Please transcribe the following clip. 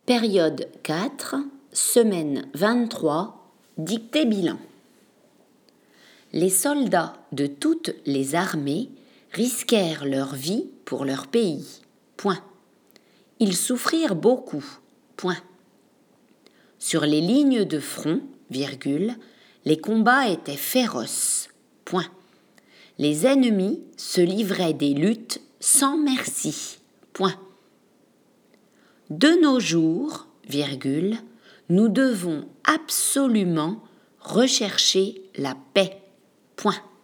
Période 4, semaine 23, dictée bilan. Les soldats de toutes les armées risquèrent leur vie pour leur pays. Point. Ils souffrirent beaucoup. Point. Sur les lignes de front, virgule, les combats étaient féroces. Point. Les ennemis se livraient des luttes sans merci. Point. De nos jours, virgule, nous devons absolument rechercher la paix. Point.